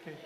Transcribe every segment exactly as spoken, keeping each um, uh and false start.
Okay.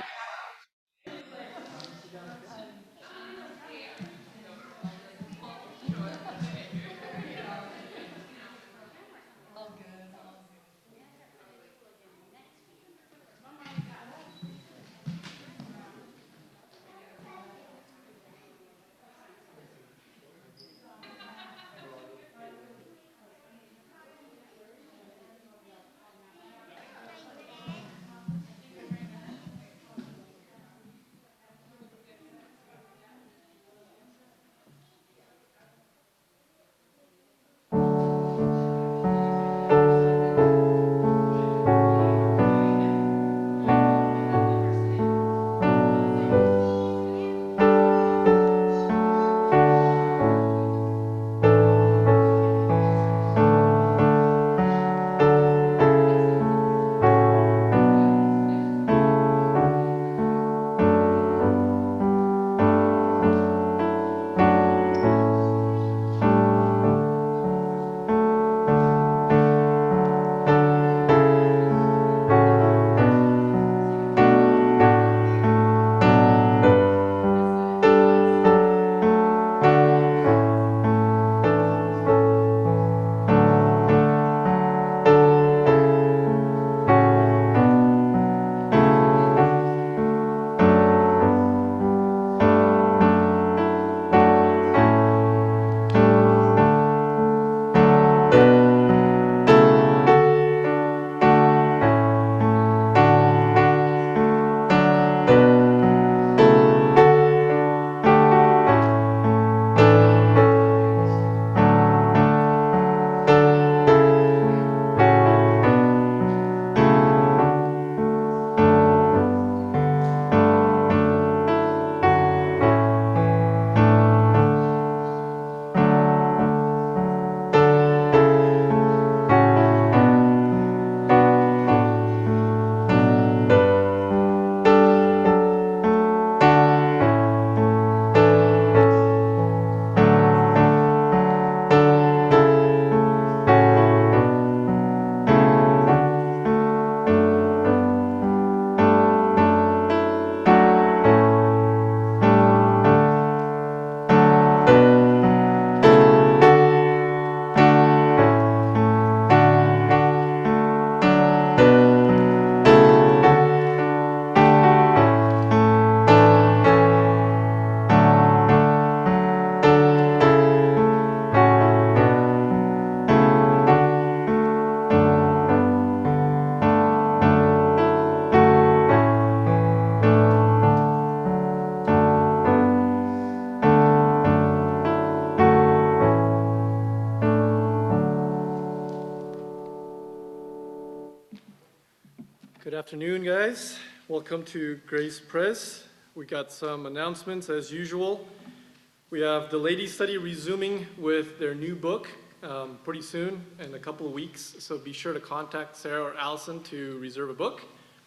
Good afternoon, guys. Welcome to Grace Press. We got some announcements as usual. We have the ladies study resuming with their new book um, pretty soon in a couple of weeks. So be sure to contact Sarah or Allison to reserve a book.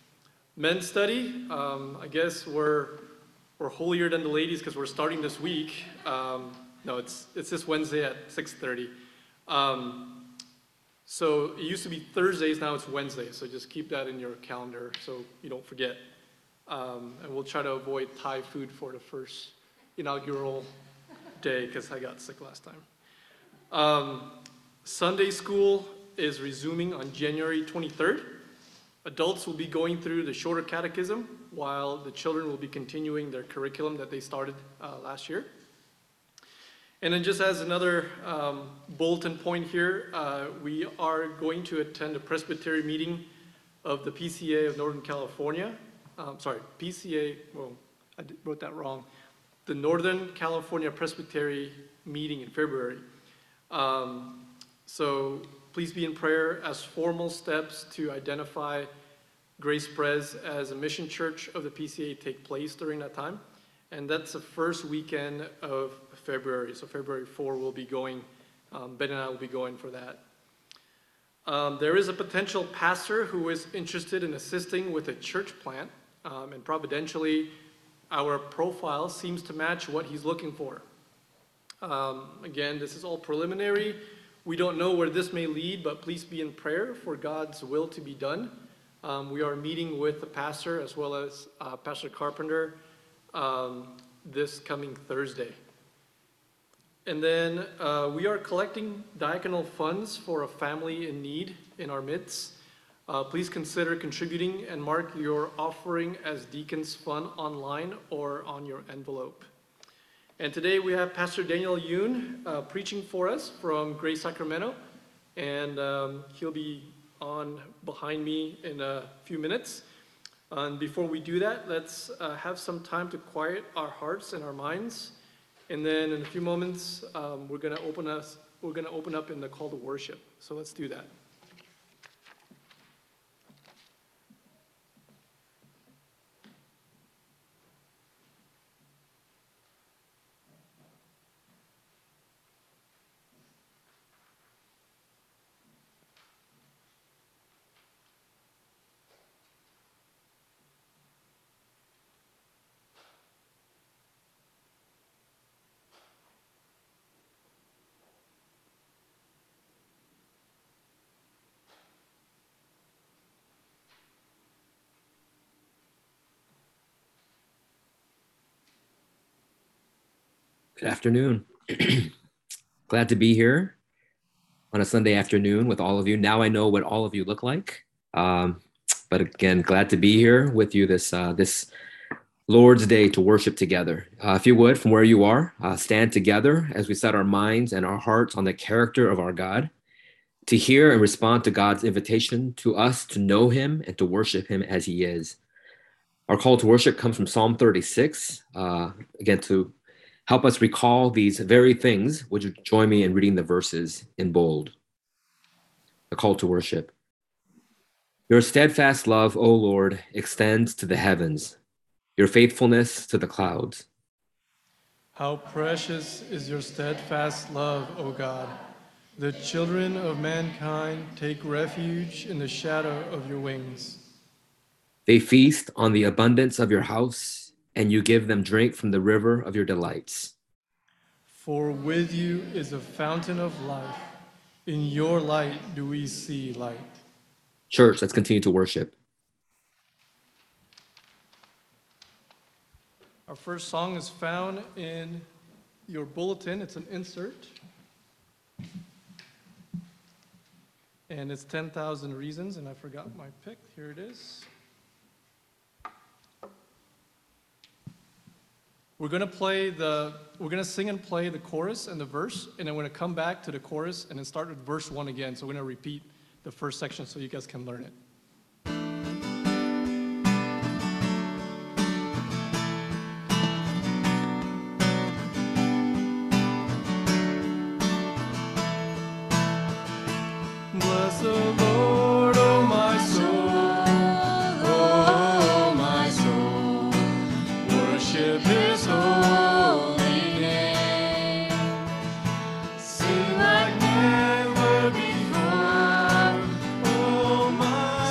Men's study, um, I guess we're we're holier than the ladies because we're starting this week. Um, no, it's it's this Wednesday at six thirty. Um, So it used to be Thursdays, now it's Wednesdays, so just keep that in your calendar so you don't forget. Um, and we'll try to avoid Thai food for the first inaugural day because I got sick last time. Um, Sunday school is resuming on January twenty-third. Adults will be going through the shorter catechism while the children will be continuing their curriculum that they started uh, last year. And then just as another um, bulletin point here, uh, we are going to attend a presbytery meeting of the P C A of Northern California. Um, sorry, P C A, well, I wrote that wrong. The Northern California Presbytery meeting in February. Um, so please be in prayer as formal steps to identify Grace Pres as a mission church of the P C A take place during that time. And that's the first weekend of February. So February fourth we'll be going, um, Ben and I will be going for that. Um, there is a potential pastor who is interested in assisting with a church plant. Um, and providentially, our profile seems to match what he's looking for. Um, again, this is all preliminary. We don't know where this may lead, but please be in prayer for God's will to be done. Um, we are meeting with the pastor as well as uh, Pastor Carpenter um, this coming Thursday. And then uh, we are collecting diaconal funds for a family in need in our midst. Uh, please consider contributing and mark your offering as Deacons Fund online or on your envelope. And today we have Pastor Daniel Yoon uh, preaching for us from Grace Sacramento, and um, he'll be on behind me in a few minutes. And before we do that, let's uh, have some time to quiet our hearts and our minds. And then in a few moments, um, we're going to open us. We're going to open up in the call to worship. So let's do that. Good afternoon. Glad to be here on a Sunday afternoon with all of you. Now I know what all of you look like. Um, but again, glad to be here with you this uh, this Lord's Day to worship together. Uh, if you would, from where you are, uh, stand together as we set our minds and our hearts on the character of our God, to hear and respond to God's invitation to us to know him and to worship him as he is. Our call to worship comes from Psalm thirty-six, uh, again, to help us recall these very things. Would you join me in reading the verses in bold? A call to worship. Your steadfast love, O Lord, extends to the heavens, your faithfulness to the clouds. How precious is your steadfast love, O God. The children of mankind take refuge in the shadow of your wings. They feast on the abundance of your house, and you give them drink from the river of your delights. For with you is a fountain of life. In your light do we see light. Church, let's continue to worship. Our first song is found in your bulletin. It's an insert. And it's ten thousand Reasons, and I forgot my pick. Here it is. We're gonna play the, we're gonna sing and play the chorus and the verse, and then we're gonna come back to the chorus and then start with verse one again. So we're gonna repeat the first section so you guys can learn it. Bless the Lord, oh my soul, oh my soul, worship his holy name. Sing like never before, oh my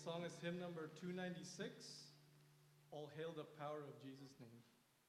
song is hymn number two ninety-six, All Hail the Power of Jesus' Name.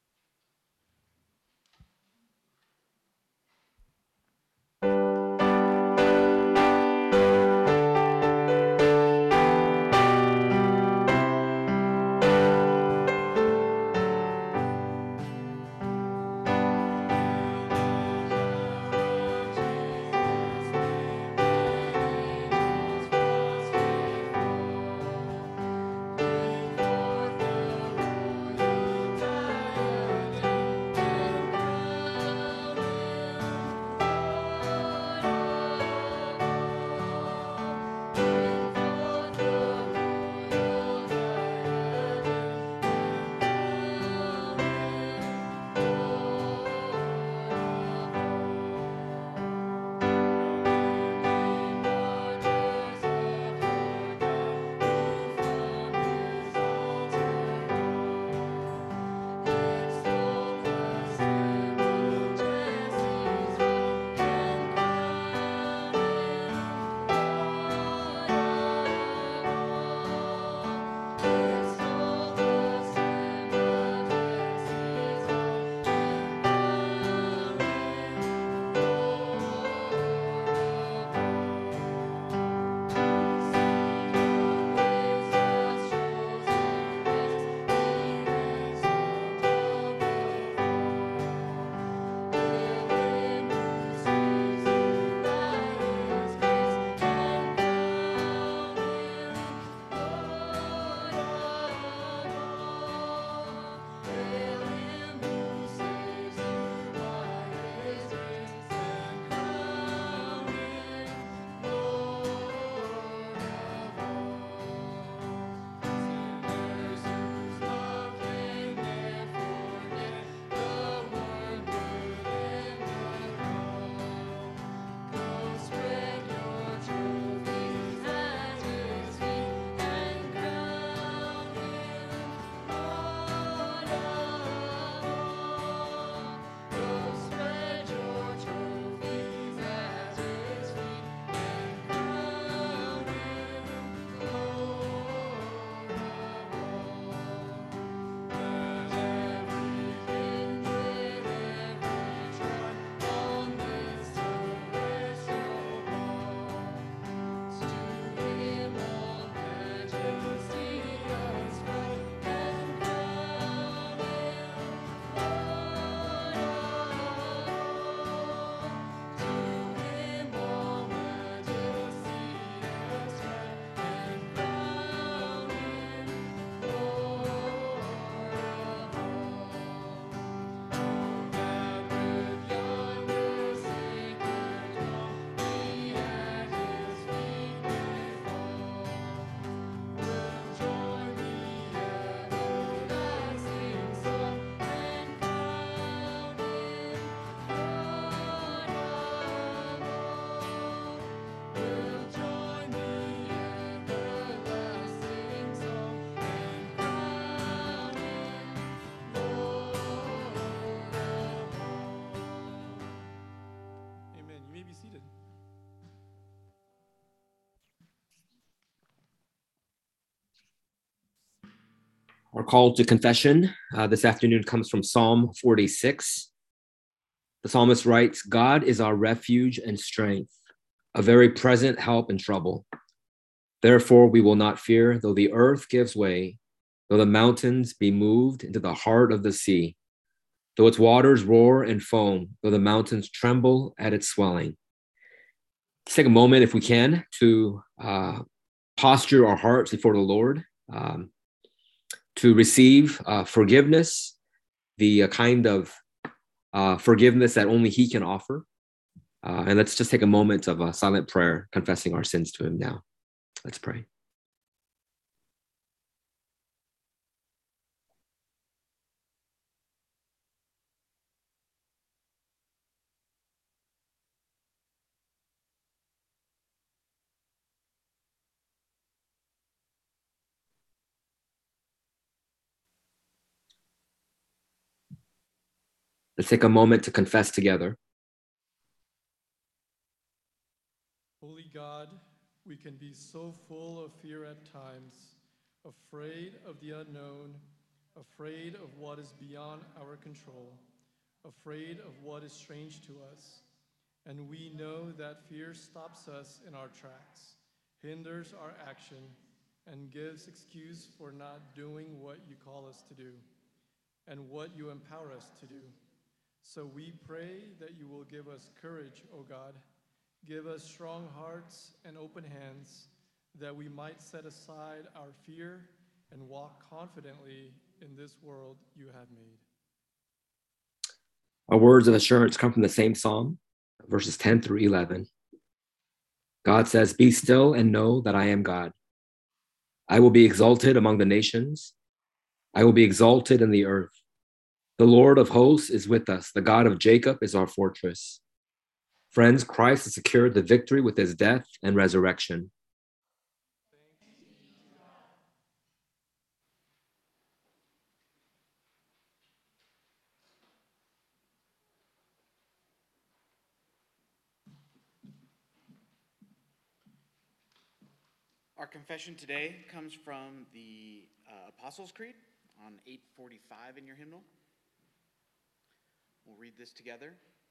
Our call to confession uh, this afternoon comes from Psalm forty-six. The psalmist writes, God is our refuge and strength, a very present help in trouble. Therefore, we will not fear, though the earth gives way, though the mountains be moved into the heart of the sea, though its waters roar and foam, though the mountains tremble at its swelling. Let's take a moment, if we can, to uh, posture our hearts before the Lord, um, to receive uh, forgiveness, the uh, kind of uh, forgiveness that only He can offer. Uh, and let's just take a moment of a silent prayer, confessing our sins to Him now. Let's pray. Let's take a moment to confess together. Holy God, We can be so full of fear at times, afraid of the unknown, afraid of what is beyond our control, afraid of what is strange to us. And we know that fear stops us in our tracks, hinders our action, and gives excuse for not doing what you call us to do and what you empower us to do. So we pray that you will give us courage, O God. Give us strong hearts and open hands, that we might set aside our fear and walk confidently in this world you have made. Our words of assurance come from the same psalm, verses ten through eleven. God says, "Be still and know that I am God. I will be exalted among the nations. I will be exalted in the earth. The Lord of hosts is with us. The God of Jacob is our fortress." Friends, Christ has secured the victory with his death and resurrection. Our confession today comes from the uh, Apostles' Creed on eight forty-five in your hymnal. We'll read this together.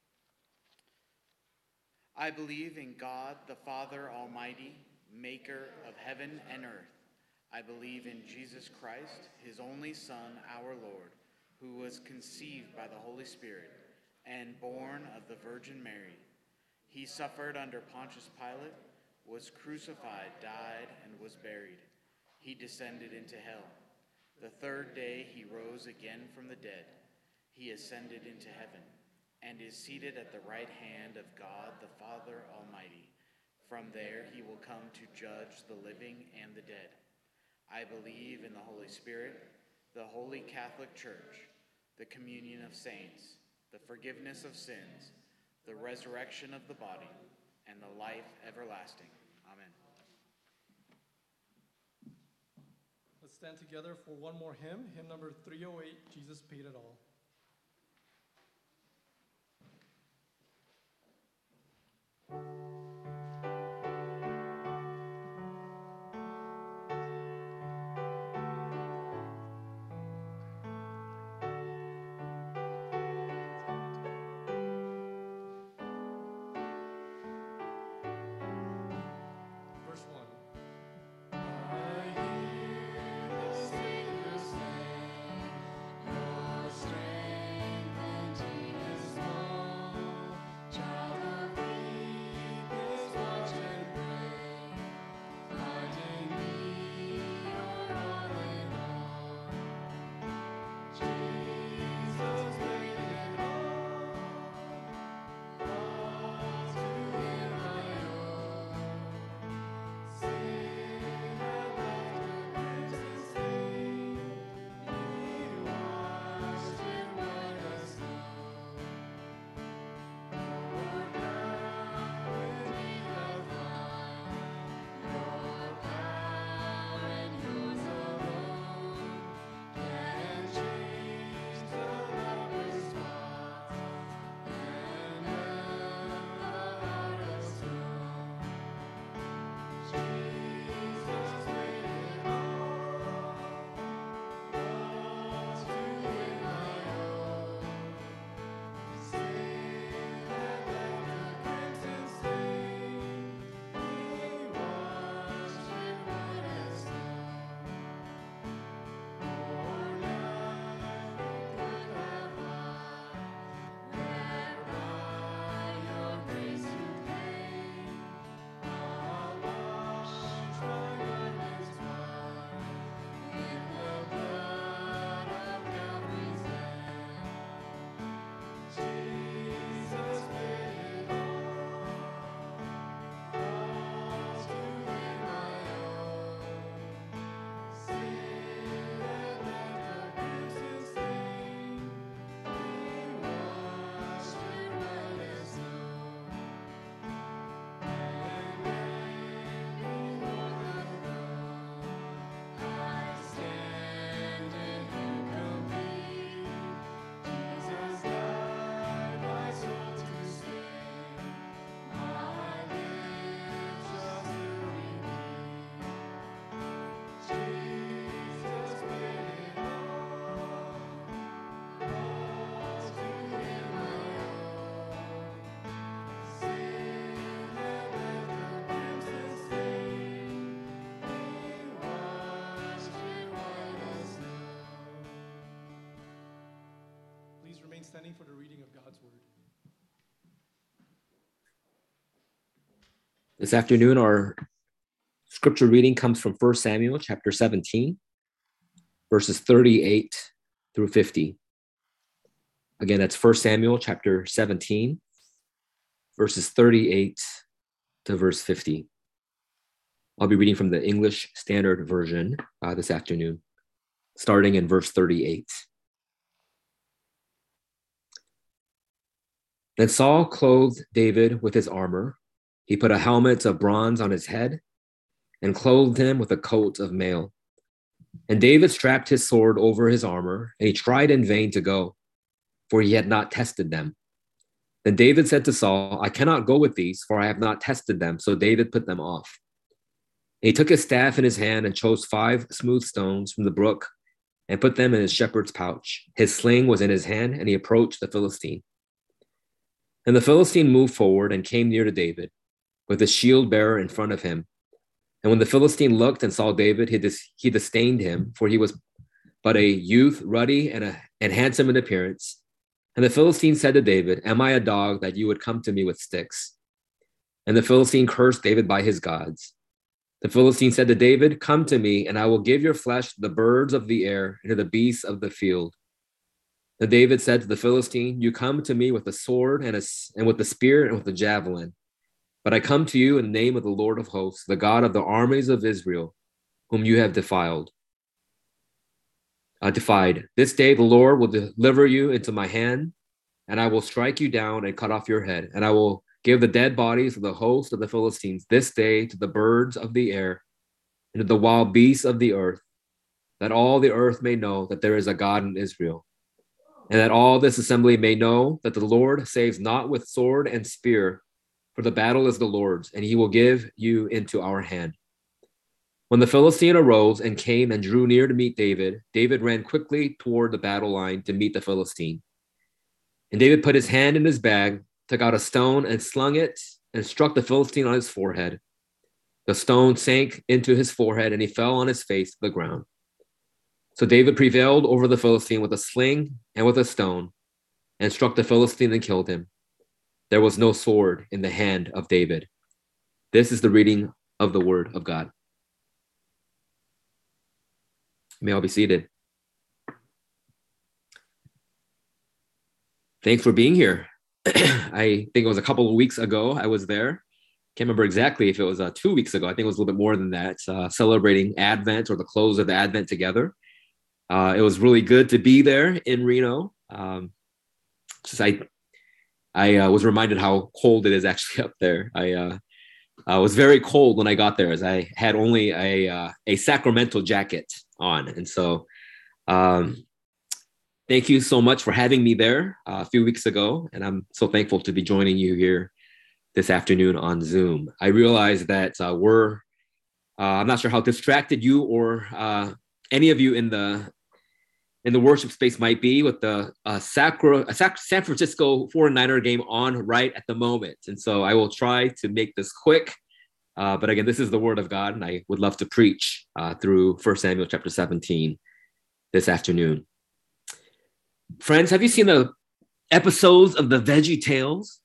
I believe in God, the Father Almighty, maker of heaven and earth. I believe in Jesus Christ, his only Son, our Lord, who was conceived by the Holy Spirit and born of the Virgin Mary. He suffered under Pontius Pilate, was crucified, died, and was buried. He descended into hell. The third day he rose again from the dead. He ascended into heaven and is seated at the right hand of God the Father Almighty. From there he will come to judge the living and the dead. I believe in the Holy Spirit, the Holy Catholic Church, the communion of saints, the forgiveness of sins, the resurrection of the body, and the life everlasting. Amen. Let's stand together for one more hymn, hymn number three oh eight, Jesus Paid It All. Verse one. I hear the Savior's name, your strength. standing for the reading of God's word. This afternoon, our scripture reading comes from First Samuel chapter seventeen, verses thirty-eight through fifty. Again, that's First Samuel chapter seventeen, verses thirty-eight to verse fifty. I'll be reading from the English Standard Version uh, this afternoon, starting in verse thirty-eight. Then Saul clothed David with his armor. He put a helmet of bronze on his head and clothed him with a coat of mail. And David strapped his sword over his armor, and he tried in vain to go, for he had not tested them. Then David said to Saul, I cannot go with these, for I have not tested them. So David put them off. And he took his staff in his hand and chose five smooth stones from the brook and put them in his shepherd's pouch. His sling was in his hand, and he approached the Philistine. And the Philistine moved forward and came near to David, with his shield bearer in front of him. And when the Philistine looked and saw David, he, dis- he disdained him, for he was but a youth, ruddy and, a, and handsome in appearance. And the Philistine said to David, am I a dog that you would come to me with sticks? And the Philistine cursed David by his gods. The Philistine said to David, come to me, and I will give your flesh to the birds of the air and to the beasts of the field. Then David said to the Philistine, you come to me with a sword and, a, and with a spear and with a javelin. But I come to you in the name of the Lord of hosts, the God of the armies of Israel, whom you have defiled. Uh, defied. This day the Lord will deliver you into my hand, and I will strike you down and cut off your head, and I will give the dead bodies of the host of the Philistines this day to the birds of the air and to the wild beasts of the earth, that all the earth may know that there is a God in Israel, and that all this assembly may know that the Lord saves not with sword and spear, for the battle is the Lord's, and he will give you into our hand. When the Philistine arose and came and drew near to meet David, David ran quickly toward the battle line to meet the Philistine. And David put his hand in his bag, took out a stone and slung it, and struck the Philistine on his forehead. The stone sank into his forehead, and he fell on his face to the ground. So David prevailed over the Philistine with a sling and with a stone, and struck the Philistine and killed him. There was no sword in the hand of David. This is the reading of the word of God. You may all be seated. Thanks for being here. I think it was a couple of weeks ago I was there. Can't remember exactly if it was uh, two weeks ago. I think it was a little bit more than that, uh, celebrating Advent or the close of the Advent together. Uh, it was really good to be there in Reno. Um, just I I uh, was reminded how cold it is actually up there. I uh, uh, was very cold when I got there, as I had only a uh, a Sacramento jacket on. And so um, thank you so much for having me there uh, a few weeks ago. And I'm so thankful to be joining you here this afternoon on Zoom. I realize that uh, we're, uh, I'm not sure how distracted you or uh, any of you in the in the worship space might be with the uh, Sacro, uh, Sac- San Francisco forty-niner game on right at the moment. And so I will try to make this quick. Uh, but again, this is the word of God, and I would love to preach uh, through First Samuel chapter seventeen this afternoon. Friends, have you seen the episodes of the Veggie Tales?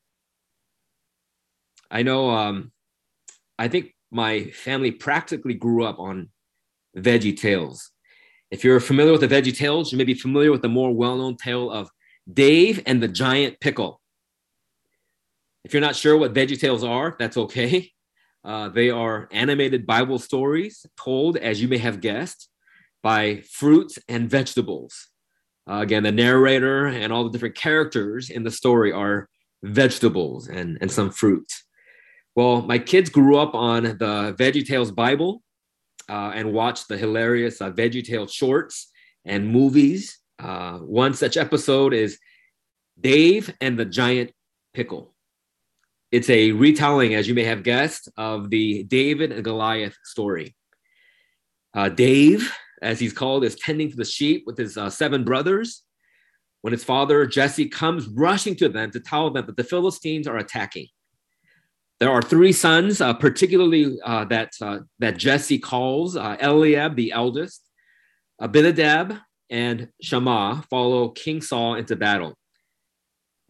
I know, um, I think my family practically grew up on Veggie Tales. If you're familiar with the Veggie Tales, you may be familiar with the more well-known tale of Dave and the Giant Pickle. If you're not sure what Veggie Tales are, that's okay. Uh, they are animated Bible stories told, as you may have guessed, by fruits and vegetables. Uh, again, the narrator and all the different characters in the story are vegetables and, and some fruit. Well, my kids grew up on the Veggie Tales Bible uh, and watched the hilarious uh, Veggie Tales shorts and movies. Uh, one such episode is Dave and the Giant Pickle. It's a retelling, as you may have guessed, of the David and Goliath story. Uh, Dave, as he's called, is tending to the sheep with his uh, seven brothers when his father, Jesse, comes rushing to them to tell them that the Philistines are attacking. There are three sons, uh, particularly uh, that, uh, that Jesse calls uh, Eliab, the eldest, Abinadab, and Shammah follow King Saul into battle.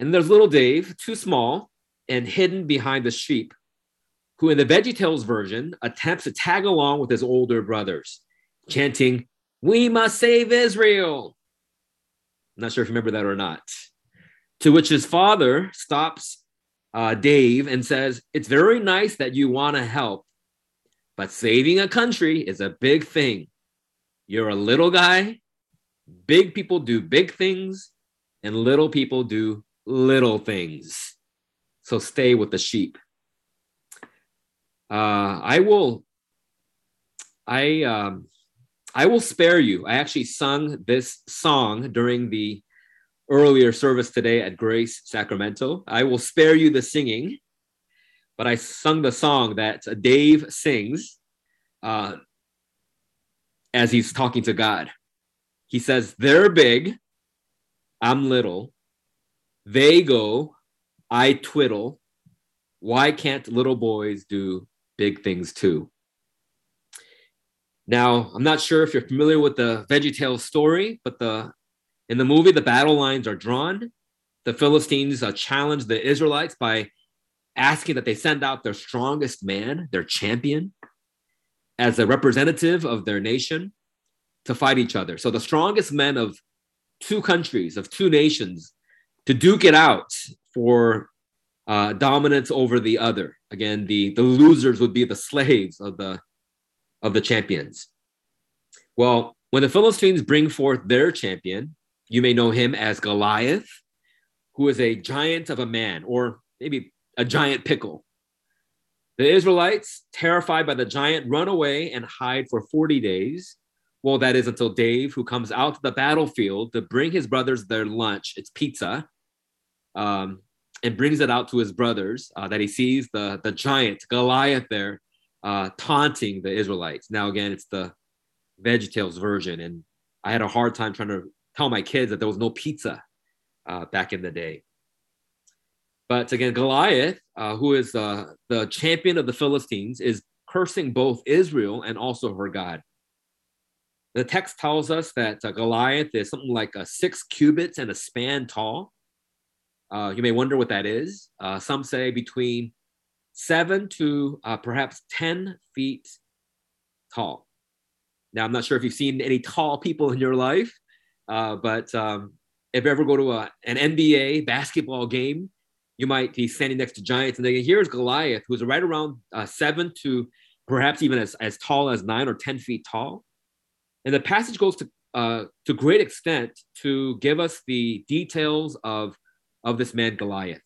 And there's little Dave, too small and hidden behind the sheep, who in the VeggieTales version attempts to tag along with his older brothers, chanting, "We must save Israel." I'm not sure if you remember that or not. To which his father stops uh, Dave and says, "It's very nice that you want to help, but saving a country is a big thing. You're a little guy. Big people do big things, and little people do little things. So stay with the sheep." Uh, I will, I, um, I will spare you. I actually sung this song during the earlier service today at Grace Sacramento. I will spare you the singing, but I sung the song that Dave sings uh, as he's talking to God. He says, "They're big, I'm little. They go, I twiddle. Why can't little boys do big things too?" Now, I'm not sure if you're familiar with the VeggieTales story, but the in the movie, the battle lines are drawn. The Philistines uh, challenge the Israelites by asking that they send out their strongest man, their champion, as a representative of their nation to fight each other. So the strongest men of two countries, of two nations, to duke it out for uh, dominance over the other. Again, the, the losers would be the slaves of the, of the champions. Well, when the Philistines bring forth their champion, you may know him as Goliath, who is a giant of a man, or maybe a giant pickle. The Israelites, terrified by the giant, run away and hide for forty days. Well, that is until Dave, who comes out to the battlefield to bring his brothers their lunch, it's pizza, um, and brings it out to his brothers, uh, that he sees the, the giant Goliath there uh, taunting the Israelites. Now, again, it's the VeggieTales version, and I had a hard time trying to tell my kids that there was no pizza uh, back in the day. But again, Goliath, uh, who is uh, the champion of the Philistines, is cursing both Israel and also her God. The text tells us that uh, Goliath is something like a six cubits and a span tall. Uh, you may wonder what that is. Uh, some say between seven to uh, perhaps ten feet tall. Now, I'm not sure if you've seen any tall people in your life, uh, but um, if you ever go to a, an N B A basketball game, you might be standing next to giants. And then here's Goliath, who's right around uh, seven to perhaps even as, as tall as nine or ten feet tall. And the passage goes to uh, to great extent to give us the details of, of this man, Goliath.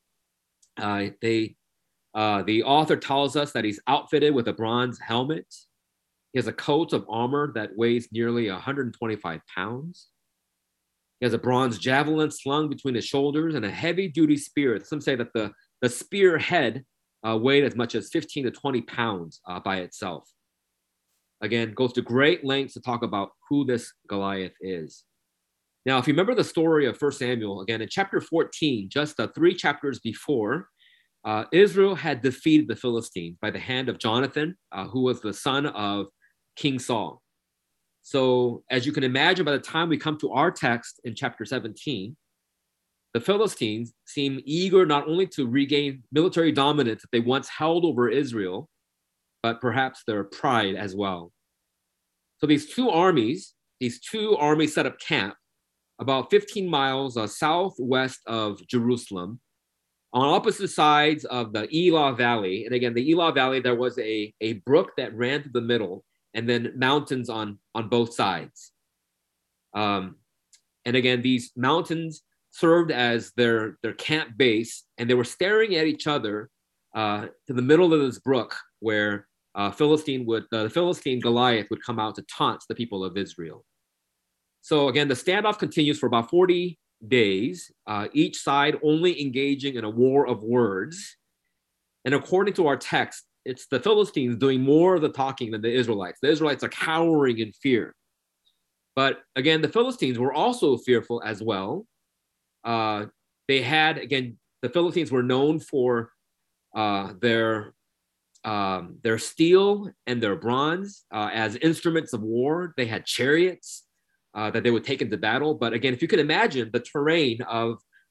Uh, they, uh, the author tells us that he's outfitted with a bronze helmet. He has a coat of armor that weighs nearly one hundred twenty-five pounds. He has a bronze javelin slung between his shoulders and a heavy-duty spear. Some say that the, the spear head uh, weighed as much as fifteen to twenty pounds uh, by itself. Again, goes to great lengths to talk about who this Goliath is. Now, if you remember the story of First Samuel, again, in chapter fourteen, just uh, three chapters before, uh, Israel had defeated the Philistines by the hand of Jonathan, uh, who was the son of King Saul. So as you can imagine, by the time we come to our text in chapter seventeen, the Philistines seem eager not only to regain military dominance that they once held over Israel, but perhaps their pride as well. So these two armies, these two armies set up camp about fifteen miles uh, southwest of Jerusalem on opposite sides of the Elah Valley. And again, the Elah Valley, there was a, a brook that ran through the middle and then mountains on, on both sides. Um, and again, these mountains served as their, their camp base, and they were staring at each other uh, to the middle of this brook where uh, Philistine would, uh, the Philistine Goliath would come out to taunt the people of Israel. So again, the standoff continues for about forty days, uh, each side only engaging in a war of words. And according to our text, it's the Philistines doing more of the talking than the Israelites. The Israelites are cowering in fear. But again, the Philistines were also fearful as well. Uh, they had, again, the Philistines were known for uh, their, um, their steel and their bronze uh, as instruments of war. They had chariots uh, that they would take into battle. But again, if you can imagine the terrain of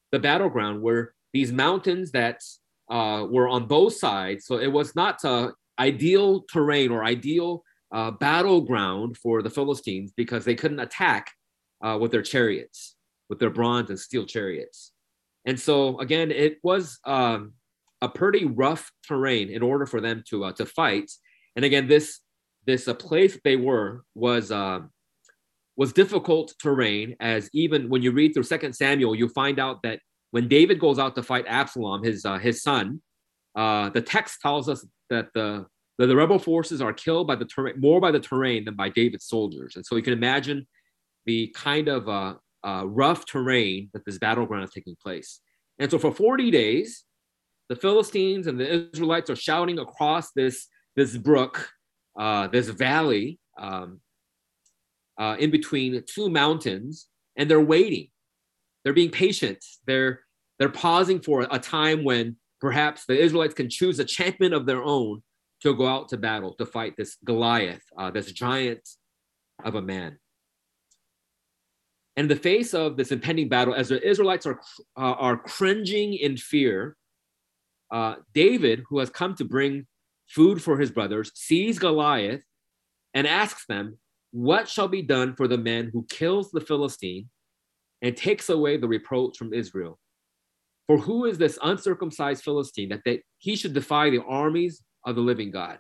the battleground were these mountains that uh, were on both sides. So it was not uh, ideal terrain or ideal uh, battleground for the Philistines because they couldn't attack uh, with their chariots, with their bronze and steel chariots. And so again, it was um, a pretty rough terrain in order for them to uh, to fight. And again, this this uh, place they were was uh, was difficult terrain, as even when you read through Second Samuel, you find out that when David goes out to fight Absalom, his uh, his son, uh, the text tells us that the, the the rebel forces are killed by the terrain, more by the terrain than by David's soldiers. And so you can imagine the kind of uh, uh, rough terrain that this battleground is taking place. And so for forty days, the Philistines and the Israelites are shouting across this, this brook, uh, this valley, um, uh, in between two mountains, and they're waiting. They're being patient. They're, they're pausing for a time when perhaps the Israelites can choose a champion of their own to go out to battle, to fight this Goliath, uh, this giant of a man. In the face of this impending battle, as the Israelites are, uh, are cringing in fear, uh, David, who has come to bring food for his brothers, sees Goliath and asks them, "What shall be done for the man who kills the Philistine and takes away the reproach from Israel? For who is this uncircumcised Philistine that they, he should defy the armies of the living God?"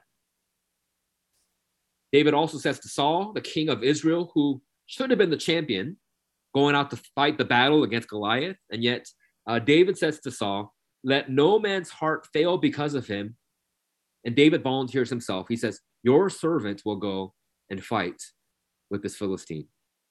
David also says to Saul, the king of Israel, who should have been the champion, going out to fight the battle against Goliath. And yet uh, David says to Saul, "Let no man's heart fail because of him." And David volunteers himself. He says, "Your servant will go and fight with this Philistine."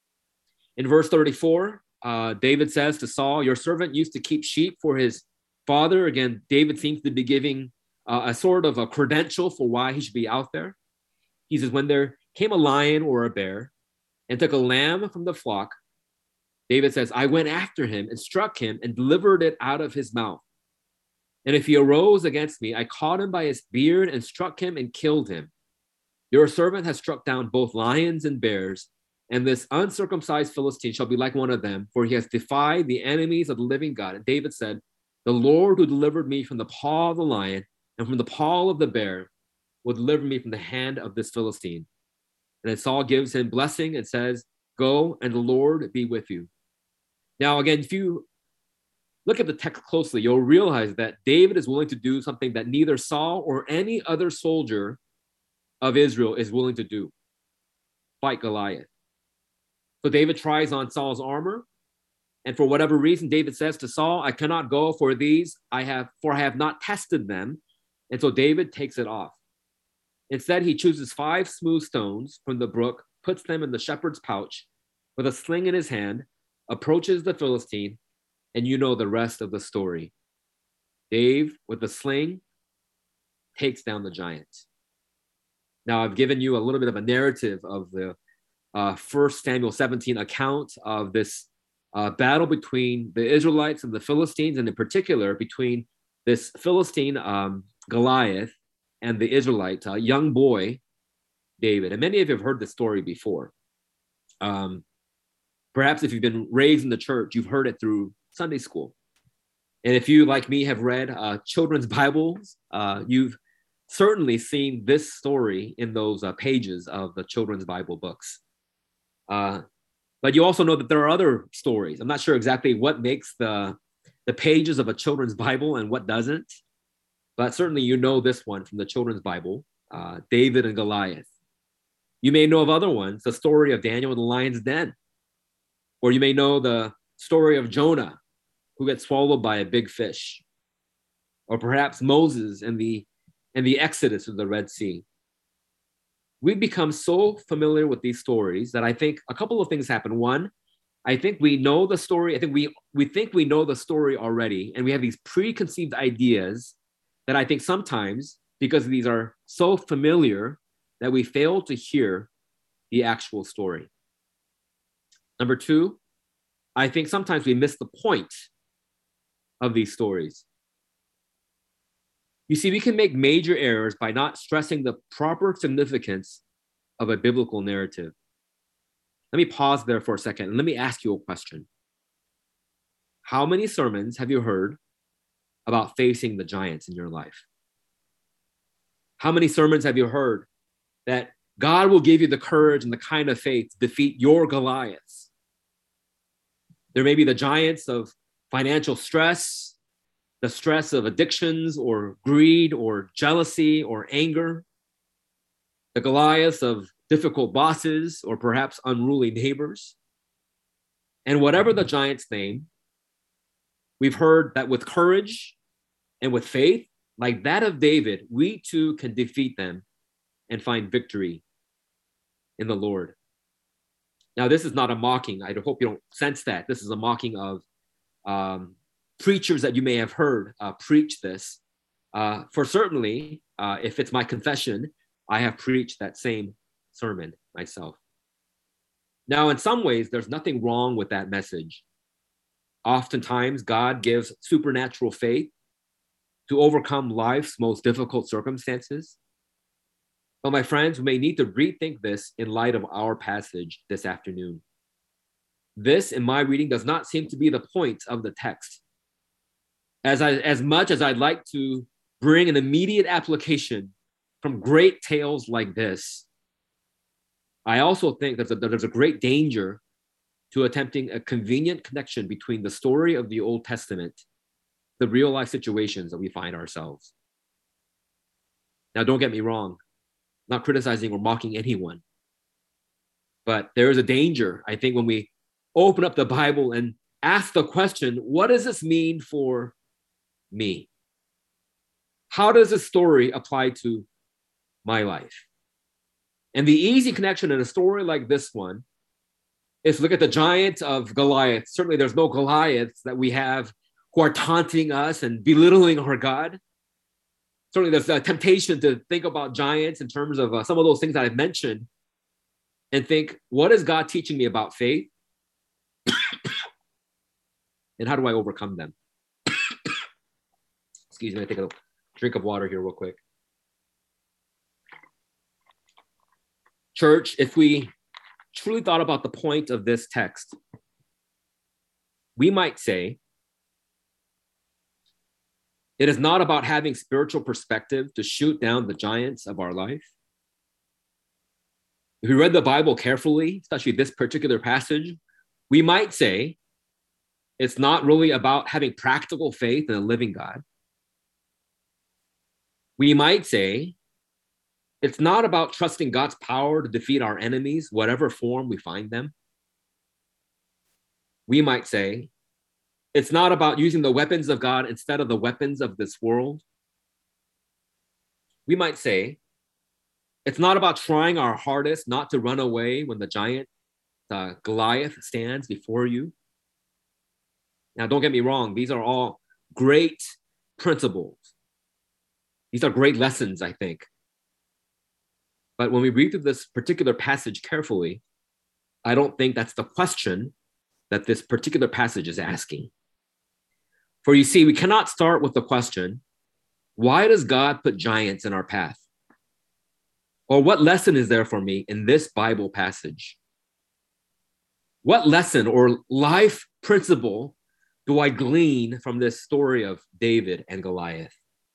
In verse thirty-four, uh, David says to Saul, "Your servant used to keep sheep for his father." Again, David seems to be giving uh, a sort of a credential for why he should be out there. He says, "When there came a lion or a bear and took a lamb from the flock," David says, "I went after him and struck him and delivered it out of his mouth. And if he arose against me, I caught him by his beard and struck him and killed him. Your servant has struck down both lions and bears, and this uncircumcised Philistine shall be like one of them, for he has defied the enemies of the living God." And David said, "The Lord who delivered me from the paw of the lion and from the paw of the bear will deliver me from the hand of this Philistine." And then Saul gives him blessing and says, "Go, and the Lord be with you." Now, again, if you look at the text closely, you'll realize that David is willing to do something that neither Saul or any other soldier of Israel is willing to do: fight Goliath. So David tries on Saul's armor, and for whatever reason, David says to Saul, "I cannot go, for these I have, for I have not tested them." And so David takes it off. Instead, he chooses five smooth stones from the brook, puts them in the shepherd's pouch with a sling in his hand, approaches the Philistine, and you know the rest of the story. Dave, with the sling, takes down the giant. Now, I've given you a little bit of a narrative of the uh, First Samuel seventeen account of this uh, battle between the Israelites and the Philistines, and in particular between this Philistine um, Goliath and the Israelite uh, young boy, David. And many of you have heard this story before. Um, perhaps if you've been raised in the church, you've heard it through Sunday school. And if you, like me, have read uh, children's Bibles, uh, you've certainly seen this story in those uh, pages of the children's Bible books. Uh, but you also know that there are other stories. I'm not sure exactly what makes the, the pages of a children's Bible and what doesn't, but certainly you know this one from the children's Bible, uh, David and Goliath. You may know of other ones, the story of Daniel in the lion's den, or you may know the story of Jonah, who gets swallowed by a big fish, or perhaps Moses and the and the Exodus of the Red Sea. We've become so familiar with these stories that I think a couple of things happen. One, I think we know the story. I think we we think we know the story already, and we have these preconceived ideas that I think sometimes, because these are so familiar, that we fail to hear the actual story. Number two, I think sometimes we miss the point of these stories. You see, we can make major errors by not stressing the proper significance of a biblical narrative. Let me pause there for a second and let me ask you a question. How many sermons have you heard about facing the giants in your life? How many sermons have you heard that God will give you the courage and the kind of faith to defeat your Goliaths? There may be the giants of financial stress, the stress of addictions or greed or jealousy or anger, the Goliaths of difficult bosses or perhaps unruly neighbors. And whatever the giant's name, we've heard that with courage and with faith, like that of David, we too can defeat them and find victory in the Lord. Now, this is not a mocking. I hope you don't sense that. This is a mocking of um, preachers that you may have heard uh, preach this. Uh, for certainly, uh, if it's my confession, I have preached that same sermon myself. Now, in some ways, there's nothing wrong with that message. Oftentimes, God gives supernatural faith to overcome life's most difficult circumstances. But my friends, we may need to rethink this in light of our passage this afternoon. This, in my reading, does not seem to be the point of the text. As, I, as much as I'd like to bring an immediate application from great tales like this, I also think that there's a great danger to attempting a convenient connection between the story of the Old Testament, the real life situations that we find ourselves. Now, don't get me wrong, I'm not criticizing or mocking anyone, but there is a danger, I think, when we open up the Bible and ask the question, what does this mean for me? How does this story apply to my life? And the easy connection in a story like this one is look at the giant of Goliath. Certainly there's no Goliaths that we have who are taunting us and belittling our God. Certainly there's a temptation to think about giants in terms of uh, some of those things that I've mentioned and think, what is God teaching me about faith? And how do I overcome them? Excuse me, I take a drink of water here real quick. Church, if we truly thought about the point of this text, we might say it is not about having spiritual perspective to shoot down the giants of our life. If we read the Bible carefully, especially this particular passage, we might say it's not really about having practical faith in a living God. We might say it's not about trusting God's power to defeat our enemies, whatever form we find them. We might say it's not about using the weapons of God instead of the weapons of this world. We might say it's not about trying our hardest not to run away when the giant uh, Goliath stands before you. Now, don't get me wrong. These are all great principles. These are great lessons, I think. But when we read through this particular passage carefully, I don't think that's the question that this particular passage is asking. For you see, we cannot start with the question, why does God put giants in our path? Or what lesson is there for me in this Bible passage? What lesson or life principle do I glean from this story of David and Goliath?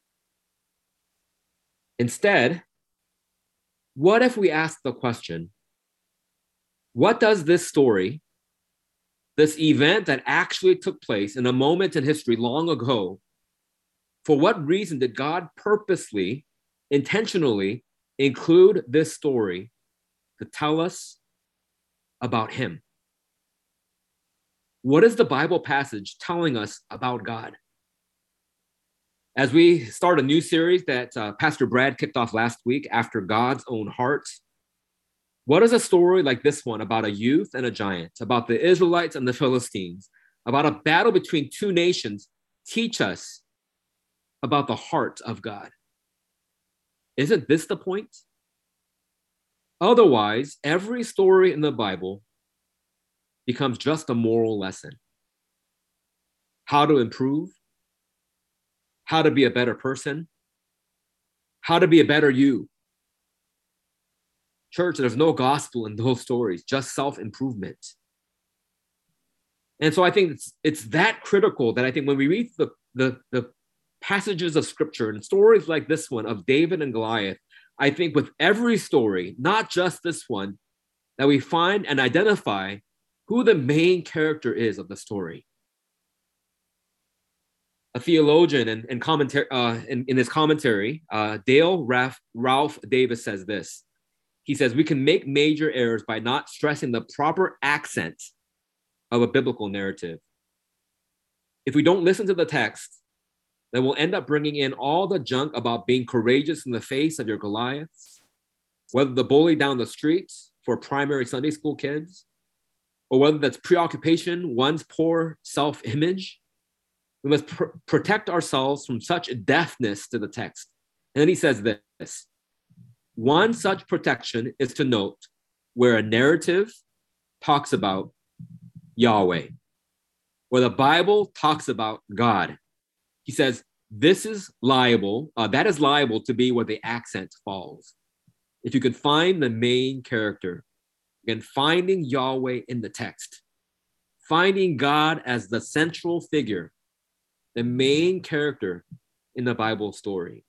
Instead, what if we ask the question, what does this story, this event that actually took place in a moment in history long ago, for what reason did God purposely, intentionally include this story to tell us about him? What is the Bible passage telling us about God? As we start a new series that uh, Pastor Brad kicked off last week, After God's Own Heart, what does a story like this one about a youth and a giant, about the Israelites and the Philistines, about a battle between two nations, teach us about the heart of God? Isn't this the point? Otherwise, every story in the Bible becomes just a moral lesson. How to improve, how to be a better person, how to be a better you. Church, there's no gospel in those stories, just self-improvement. And so I think it's, it's that critical that I think when we read the, the, the passages of scripture and stories like this one of David and Goliath, I think with every story, not just this one, that we find and identify who the main character is of the story. A theologian and, and commentary, uh, in, in his commentary, uh, Dale Ralph, Ralph Davis says this. He says, we can make major errors by not stressing the proper accent of a biblical narrative. If we don't listen to the text, then we'll end up bringing in all the junk about being courageous in the face of your Goliaths, whether the bully down the streets for primary Sunday school kids, or whether that's preoccupation, one's poor self-image. We must pr- protect ourselves from such deafness to the text. And then he says this, one such protection is to note where a narrative talks about Yahweh, where the Bible talks about God. He says, this is liable, uh, that is liable to be where the accent falls. If you could find the main character, again, finding Yahweh in the text, finding God as the central figure, the main character in the Bible story.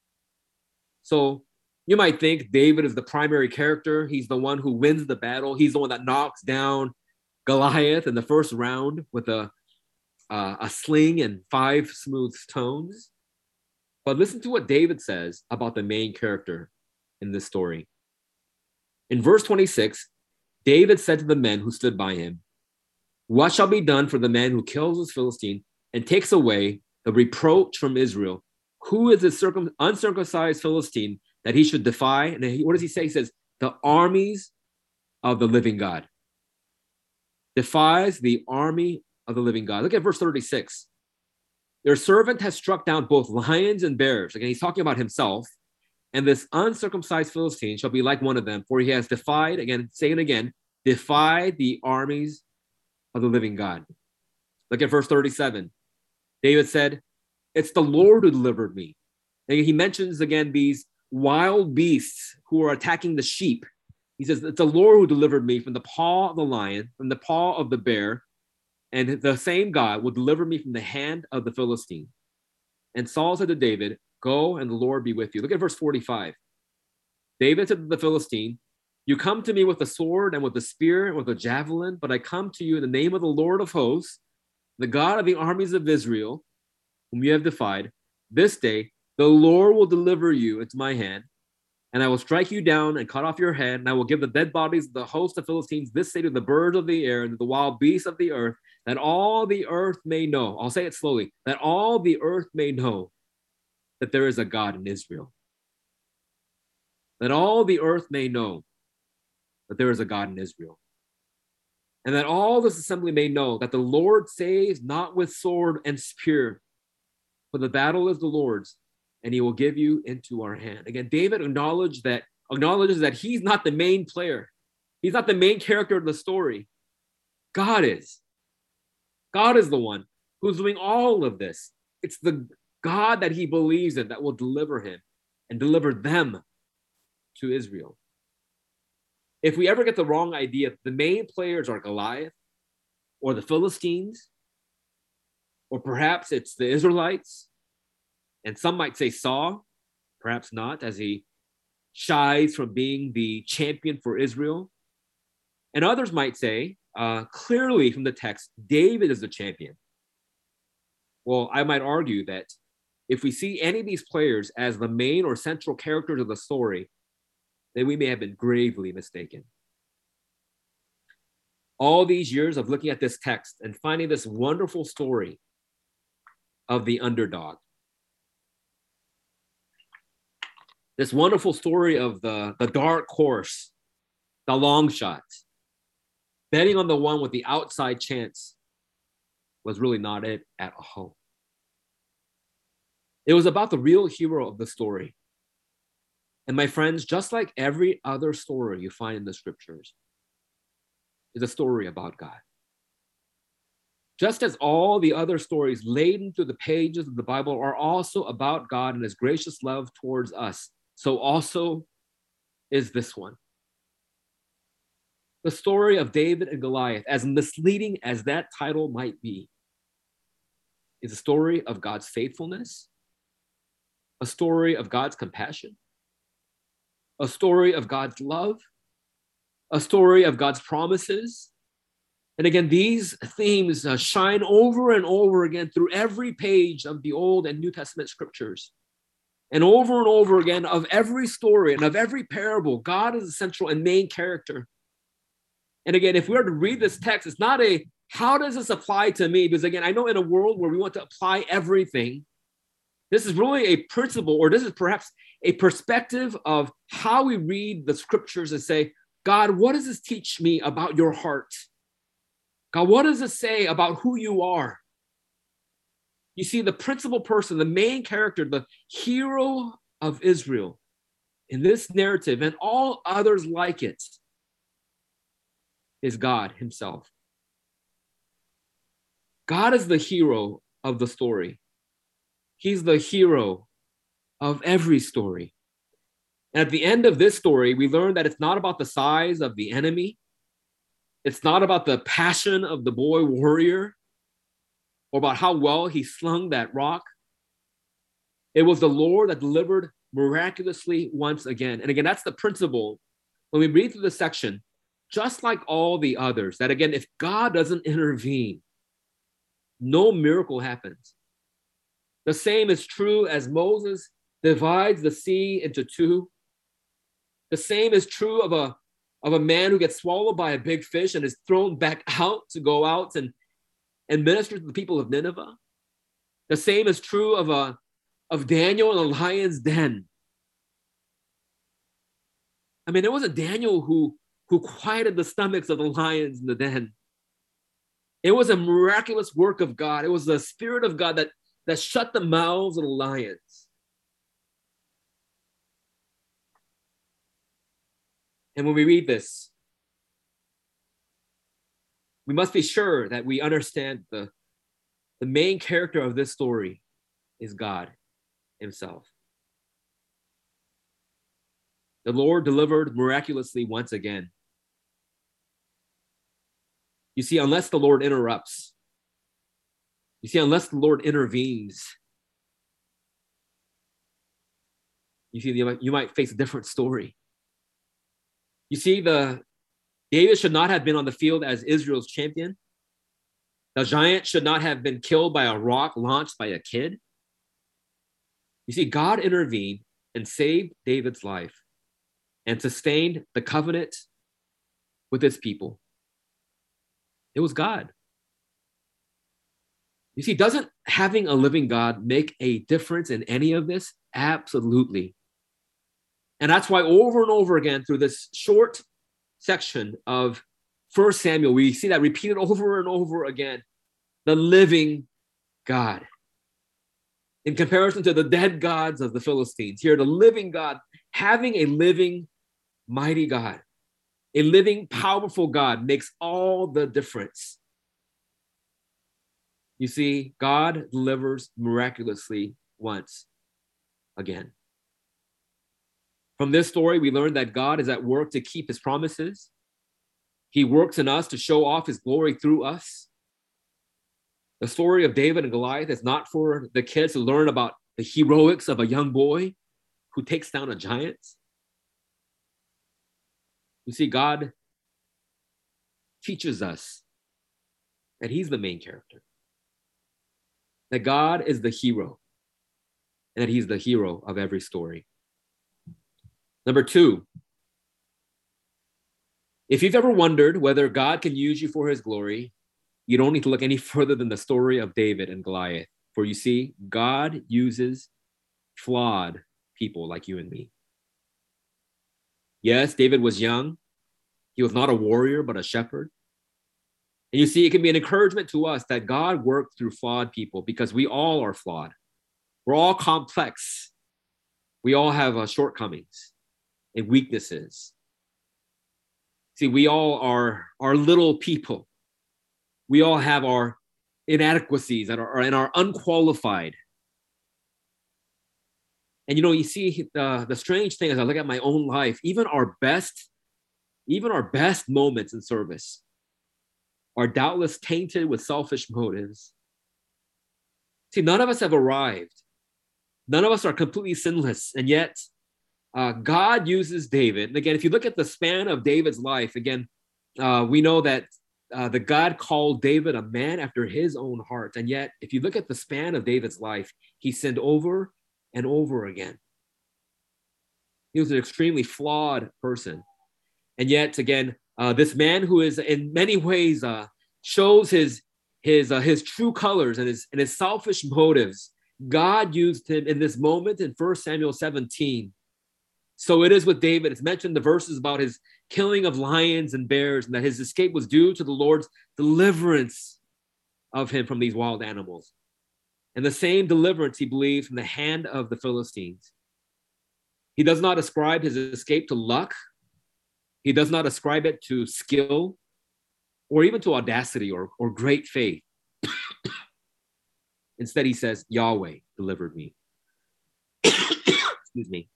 So you might think David is the primary character. He's the one who wins the battle. He's the one that knocks down Goliath in the first round with a, uh, a sling and five smooth stones. But listen to what David says about the main character in this story. In verse twenty-six, David said to the men who stood by him, what shall be done for the man who kills this Philistine and takes away the reproach from Israel? Who is this circum- uncircumcised Philistine that he should defy? And he, what does he say? He says, the armies of the living God. Defies the army of the living God. Look at verse thirty-six. Their servant has struck down both lions and bears. Again, he's talking about himself. And this uncircumcised Philistine shall be like one of them, for he has defied, again, say it again, defied the armies of the living God. Look at verse thirty-seven. David said, it's the Lord who delivered me. And he mentions again these wild beasts who are attacking the sheep. He says, it's the Lord who delivered me from the paw of the lion, from the paw of the bear, and the same God will deliver me from the hand of the Philistine. And Saul said to David, go and the Lord be with you. Look at verse forty-five. David said to the Philistine, you come to me with a sword and with a spear and with a javelin, but I come to you in the name of the Lord of hosts, the God of the armies of Israel, whom you have defied. This day the Lord will deliver you into my hand, and I will strike you down and cut off your head, and I will give the dead bodies of the host of Philistines this day to the birds of the air and to the wild beasts of the earth, that all the earth may know. I'll say it slowly, that all the earth may know that there is a God in Israel. That all the earth may know that there is a God in Israel. And that all this assembly may know that the Lord saves not with sword and spear, for the battle is the Lord's, and he will give you into our hand. Again, David acknowledged that, acknowledges that he's not the main player. He's not the main character of the story. God is. God is the one who's doing all of this. It's the God that he believes in that will deliver him and deliver them to Israel. If we ever get the wrong idea, the main players are Goliath or the Philistines, or perhaps it's the Israelites, and some might say Saul, perhaps not, as he shies from being the champion for Israel. And others might say, uh, clearly from the text, David is the champion. Well, I might argue that if we see any of these players as the main or central characters of the story, then we may have been gravely mistaken. All these years of looking at this text and finding this wonderful story of the underdog, this wonderful story of the, the dark horse, the long shot, betting on the one with the outside chance was really not it at all. It was about the real hero of the story. And my friends, just like every other story you find in the scriptures, is a story about God. Just as all the other stories laden through the pages of the Bible are also about God and his gracious love towards us, so also is this one. The story of David and Goliath, as misleading as that title might be, is a story of God's faithfulness, a story of God's compassion, a story of God's love, a story of God's promises. And again, these themes uh, shine over and over again through every page of the Old and New Testament scriptures. And over and over again, of every story and of every parable, God is the central and main character. And again, if we were to read this text, it's not a, how does this apply to me? Because again, I know in a world where we want to apply everything, this is really a principle, or this is perhaps a perspective of how we read the scriptures and say, God, what does this teach me about your heart? God, what does it say about who you are? You see, the principal person, the main character, the hero of Israel in this narrative and all others like it is God himself. God is the hero of the story. He's the hero of every story. And at the end of this story, we learn that it's not about the size of the enemy. It's not about the passion of the boy warrior or about how well he slung that rock. It was the Lord that delivered miraculously once again. And again, that's the principle when we read through the section, just like all the others, that again, if God doesn't intervene, no miracle happens. The same is true as Moses divides the sea into two. The same is true of a, of a man who gets swallowed by a big fish and is thrown back out to go out and, and minister to the people of Nineveh. The same is true of, a, of Daniel in the lion's den. I mean, it wasn't Daniel who, who quieted the stomachs of the lions in the den. It was a miraculous work of God. It was the Spirit of God that, that shut the mouths of the lions. And when we read this, we must be sure that we understand the, the main character of this story is God himself. The Lord delivered miraculously once again. You see, unless the Lord interrupts, you see, unless the Lord intervenes, you see, you might, you might face a different story. You see, the David should not have been on the field as Israel's champion. The giant should not have been killed by a rock launched by a kid. You see, God intervened and saved David's life and sustained the covenant with his people. It was God. You see, doesn't having a living God make a difference in any of this? Absolutely. And that's why over and over again through this short section of First Samuel, we see that repeated over and over again, the living God. In comparison to the dead gods of the Philistines, here the living God, having a living, mighty God, a living, powerful God makes all the difference. You see, God delivers miraculously once again. From this story, we learn that God is at work to keep his promises. He works in us to show off his glory through us. The story of David and Goliath is not for the kids to learn about the heroics of a young boy who takes down a giant. You see, God teaches us that he's the main character, that God is the hero, and that he's the hero of every story. Number two, if you've ever wondered whether God can use you for his glory, you don't need to look any further than the story of David and Goliath. For you see, God uses flawed people like you and me. Yes, David was young. He was not a warrior, but a shepherd. And you see, it can be an encouragement to us that God worked through flawed people because we all are flawed. We're all complex. We all have uh, shortcomings and weaknesses. See, we all are, are little people. We all have our inadequacies and are, and are unqualified. And, you know, you see the, the strange thing as I look at my own life, even our best even our best moments in service are doubtless tainted with selfish motives. See, none of us have arrived. None of us are completely sinless. And yet, uh, God uses David. And again, if you look at the span of David's life, again, uh, we know that uh, the God called David a man after his own heart. And yet, if you look at the span of David's life, he sinned over and over again. He was an extremely flawed person. And yet, again, uh, this man who is in many ways uh, shows his his uh, his true colors and his and his selfish motives. God used him in this moment in First Samuel seventeen. So it is with David. It's mentioned the verses about his killing of lions and bears, and that his escape was due to the Lord's deliverance of him from these wild animals. And the same deliverance he believes from the hand of the Philistines. He does not ascribe his escape to luck. He does not ascribe it to skill or even to audacity or, or great faith. Instead, he says, Yahweh delivered me. Excuse me.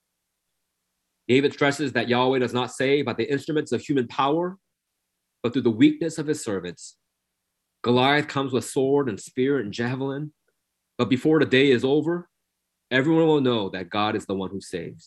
David stresses that Yahweh does not save by the instruments of human power, but through the weakness of his servants. Goliath comes with sword and spear and javelin, but before the day is over, everyone will know that God is the one who saves.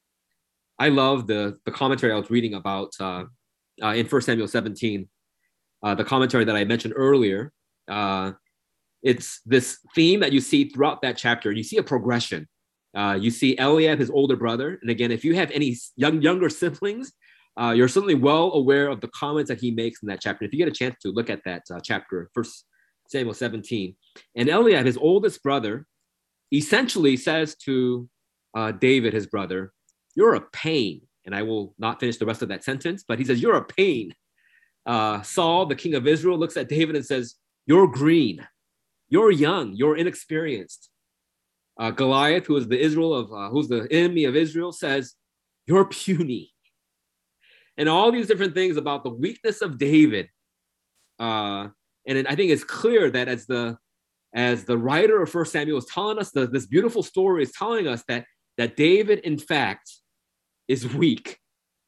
I love the, the commentary I was reading about uh, uh, in First Samuel seventeen, uh, the commentary that I mentioned earlier. Uh, it's this theme that you see throughout that chapter. You see a progression. Uh, you see Eliab, his older brother. And again, if you have any young younger siblings, uh, you're certainly well aware of the comments that he makes in that chapter. If you get a chance to look at that uh, chapter, First Samuel seventeen. And Eliab, his oldest brother, essentially says to uh, David, his brother, you're a pain. And I will not finish the rest of that sentence, but he says, you're a pain. Uh, Saul, the king of Israel, looks at David and says, you're green. You're young. You're inexperienced. Uh, Goliath, who is the Israel of, uh, who's the enemy of Israel, says, you're puny. And all these different things about the weakness of David. Uh, and it, I think it's clear that as the as the writer of First Samuel is telling us, the, this beautiful story is telling us that, that David, in fact, is weak.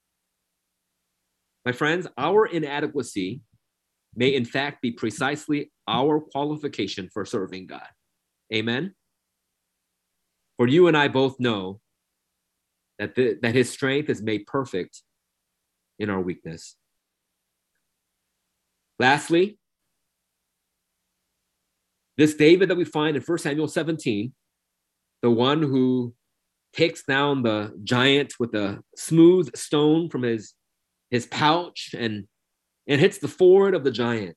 My friends, our inadequacy may, in fact, be precisely our qualification for serving God. Amen? For you and I both know that, the, that his strength is made perfect in our weakness. Lastly, this David that we find in First Samuel seventeen, the one who takes down the giant with a smooth stone from his, his pouch and, and hits the forehead of the giant.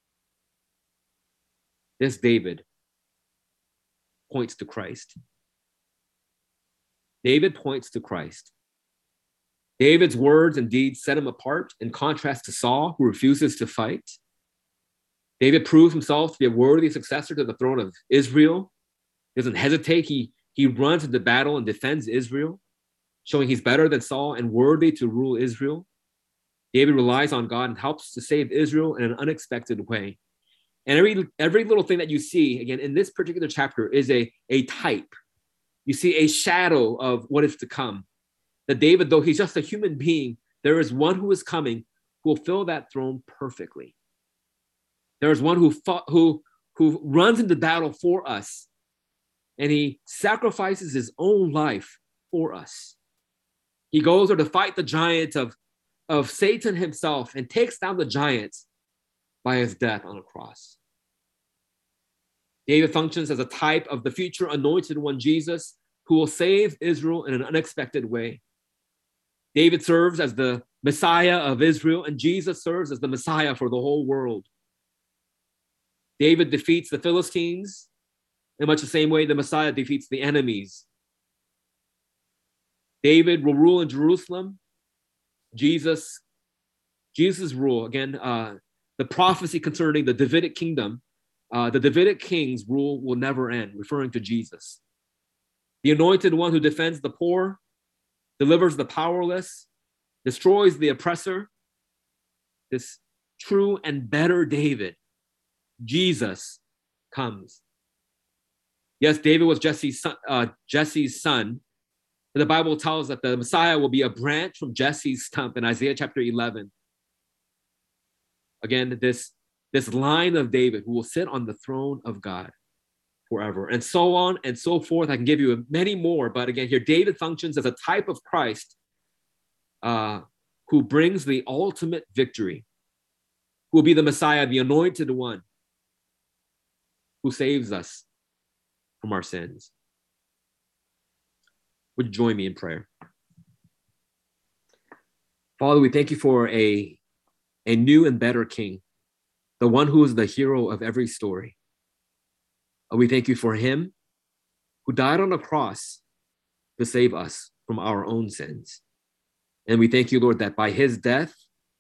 This David points to Christ. David points to Christ. David's words and deeds set him apart in contrast to Saul, who refuses to fight. David proves himself to be a worthy successor to the throne of Israel. He doesn't hesitate. He, he runs into battle and defends Israel, showing he's better than Saul and worthy to rule Israel. David relies on God and helps to save Israel in an unexpected way. And every, every little thing that you see, again, in this particular chapter is a, a type. You see a shadow of what is to come. That David, though he's just a human being, there is one who is coming who will fill that throne perfectly. There is one who fought, who, who runs into battle for us, and he sacrifices his own life for us. He goes there to fight the giant of, of Satan himself and takes down the giant by his death on a cross. David functions as a type of the future anointed one, Jesus, who will save Israel in an unexpected way. David serves as the Messiah of Israel, and Jesus serves as the Messiah for the whole world. David defeats the Philistines in much the same way the Messiah defeats the enemies. David will rule in Jerusalem. Jesus, Jesus' rule, again, uh, the prophecy concerning the Davidic kingdom, uh, the Davidic king's rule will never end, referring to Jesus. The anointed one who defends the poor, delivers the powerless, destroys the oppressor. This true and better David, Jesus, comes. Yes, David was Jesse's son, uh, Jesse's son, The Bible tells that the Messiah will be a branch from Jesse's stump in Isaiah chapter eleven. Again, this, this line of David who will sit on the throne of God forever, and so on and so forth. I can give you many more, but again, here David functions as a type of Christ uh, who brings the ultimate victory, who will be the Messiah, the anointed one, who saves us from our sins. Would you join me in prayer? Father, we thank you for a, a new and better King, the one who is the hero of every story. We thank you for him who died on a cross to save us from our own sins. And we thank you, Lord, that by his death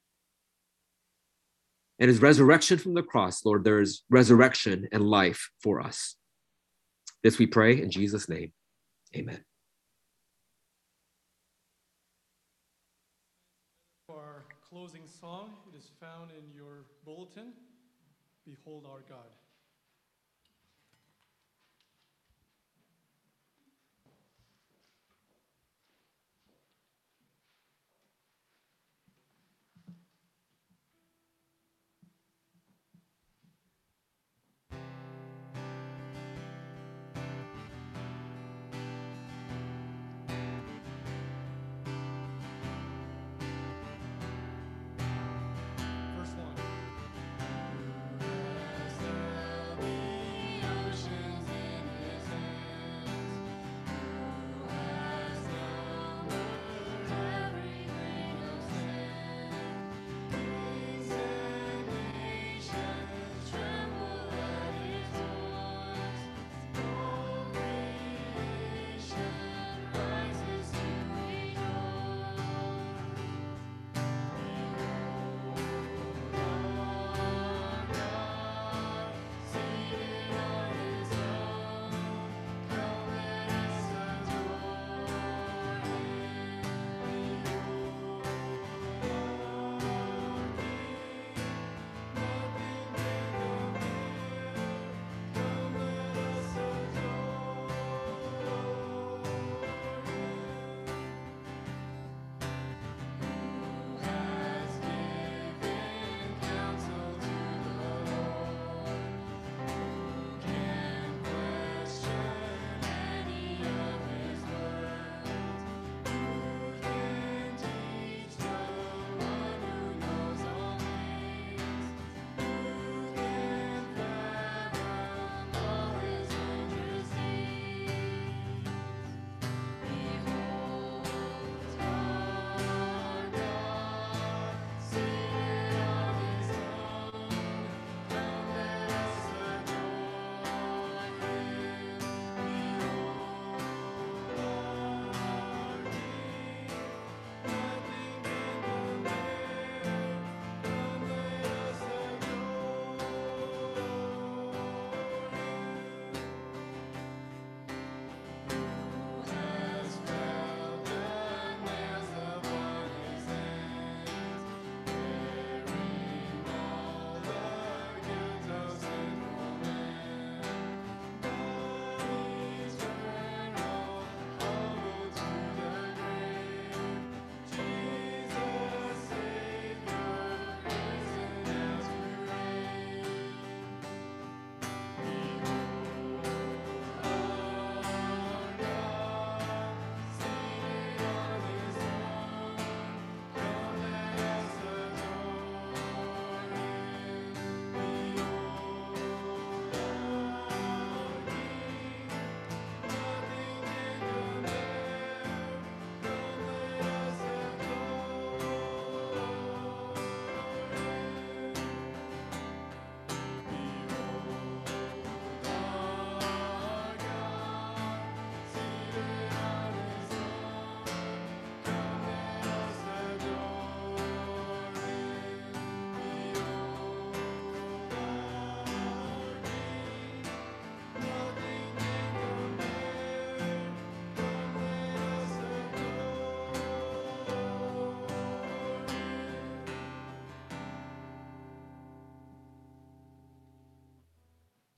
and his resurrection from the cross, Lord, there is resurrection and life for us. This we pray in Jesus' name. Amen. Our closing song, it is found in your bulletin, Behold Our God. Verse one.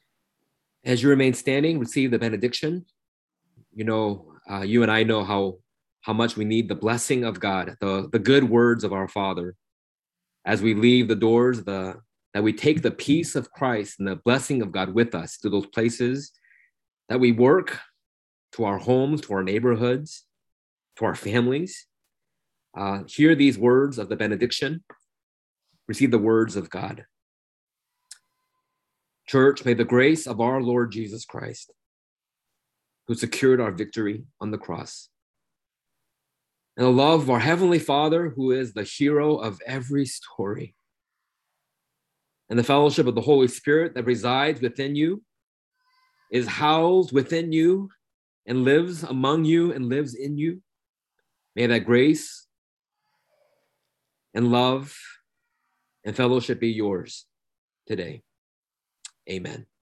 As you remain standing, receive the benediction. You know, uh, you and I know how how much we need the blessing of God, the, the good words of our Father. As we leave the doors, the, that we take the peace of Christ and the blessing of God with us to those places that we work, to our homes, to our neighborhoods, to our families. Uh, hear these words of the benediction. Receive the words of God. Church, may the grace of our Lord Jesus Christ, who secured our victory on the cross, and the love of our Heavenly Father, who is the hero of every story, and the fellowship of the Holy Spirit that resides within you, is housed within you, and lives among you and lives in you. May that grace and love and fellowship be yours today. Amen.